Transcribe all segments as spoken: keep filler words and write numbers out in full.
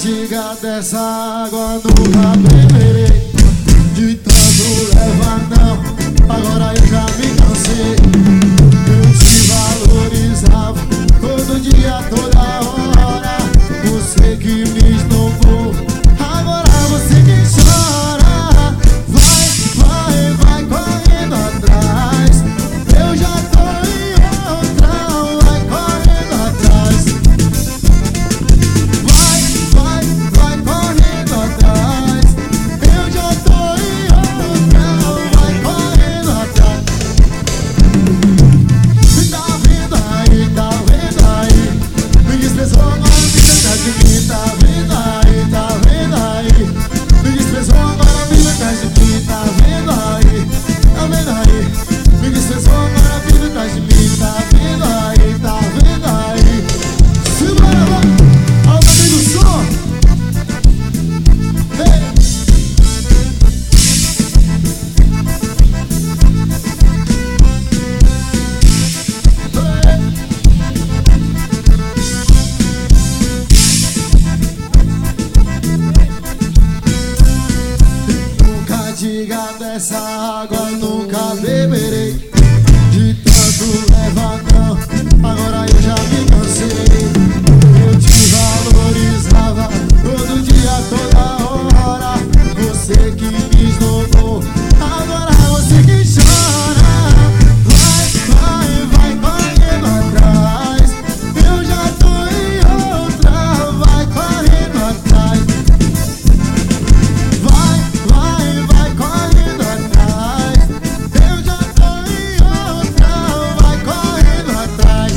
Diga dessa água nunca beberei, de tanto levar não, agora eu já me cansei. Eu te valorizava todo dia, toda hora, você que me esnobou, agora você que chora. Vai, vai, vai correndo atrás, eu já tô em outra, vai correndo atrás. Vai, vai, vai correndo atrás, eu já tô em outra, vai correndo atrás. Tá vendo aí, tá vendo aí, me desprezou, agora fica atrás de mim. Tá vendo aí, tá vendo aí, me desprezou, agora fica atrás de mim. Tá vendo aí, tá vendo aí, me desprezou, agora fica atrás de mim. Tá vendo aí, tá vendo aí. Segura, vai, ó o meu amigo som. Ei. Nunca diga dessa água, nunca beberei, de tanto levar não, agora eu já me cansei. Eu te valorizava todo dia, toda hora, você que me esnobou, agora você que chora. Vai, vai, vai correndo atrás, eu já tô em outra, vai correndo atrás. Vai, vai, vai correndo atrás, eu já tô em outra, vai correndo atrás.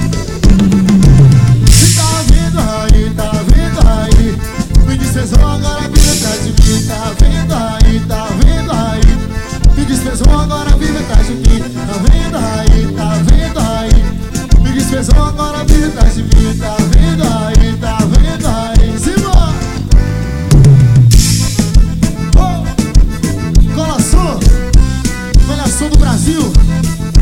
Tá vendo aí, tá vendo aí, me desprezou, agora vive atrás de mim. Tá vendo aí, tá vendo aí, me desprezou, agora vive atrás de mim. Tá vendo aí, tá vendo aí, me desprezou, agora vive atrás de mim. Tá vendo aí, tá vendo aí. Simbora! Oh! Cola som, melhor som do Brasil.